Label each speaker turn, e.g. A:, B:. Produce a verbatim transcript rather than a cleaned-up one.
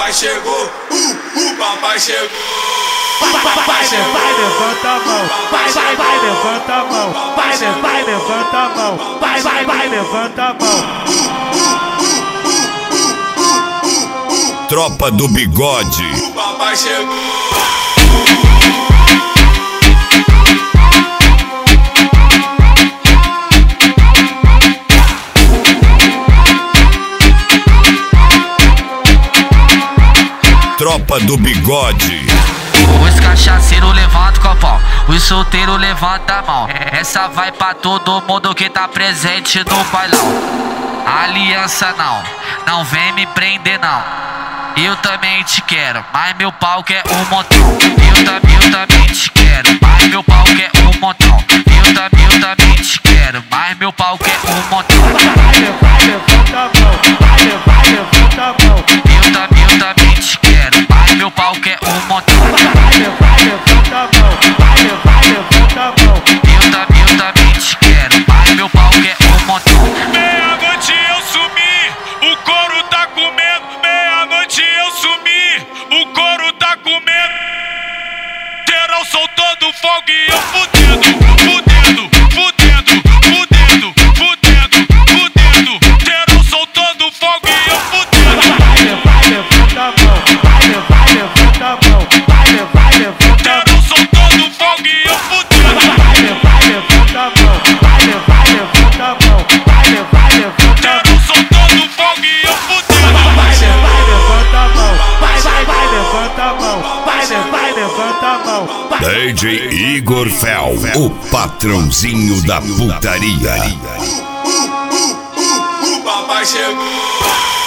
A: papai chegou, uh, o papai chegou.
B: Vai, vai, levanta a mão. Vai, vai, vai, levanta a mão. Vai, vai, levanta a mão. Vai, vai, vai, levanta a mão.
C: Tropa do Bigode.
A: O papai chegou.
C: Tropa do Bigode.
D: Os cachaceiros levantam o copão, os solteiros levantam a mão. Essa vai pra todo mundo que tá presente no bailão. Aliança não, não vem me prender não. Eu também te quero, mas meu pau quer um montão. Eu, tam, eu também te quero, mas meu pau quer um montão. Eu, tam, eu também te quero, mas meu pau quer um montão.
B: Vai, vai, levanta a mão. Vai, vai, levanta a mão.
D: Eu, tam, eu também te quero, mas meu pau quer um montão.
B: Vai, vai, levanta a mão. Vai, vai, levanta a mão.
D: Eu, tam, eu também te quero, mas meu pau quer um montão.
E: Meia-noite eu sumi, o couro tá comendo. Meia-noite eu sumi, o couro tá comendo. Terão soltando fogo e eu fudendo, fudendo, fudendo, fudendo, fudendo, fudendo. Terão soltando fogo e eu fudendo.
B: Vai, vai, levanta a mão. Vai, vai, levanta a mão. Vai, vai, levanta a mão.
E: Terão soltando fogo e eu fudendo.
B: Vai, vai, levanta a mão. Vai, vai, levanta a mão. Vai, vai, levanta a mão.
E: Terão soltando fogo e eu fudendo.
B: Vai, vai, levanta a mão. Vai, vai, vai, levanta a mão. Vai, vai, levanta a mão.
C: D J Igor Fel, o patrãozinho da putaria.
A: O papai chegou.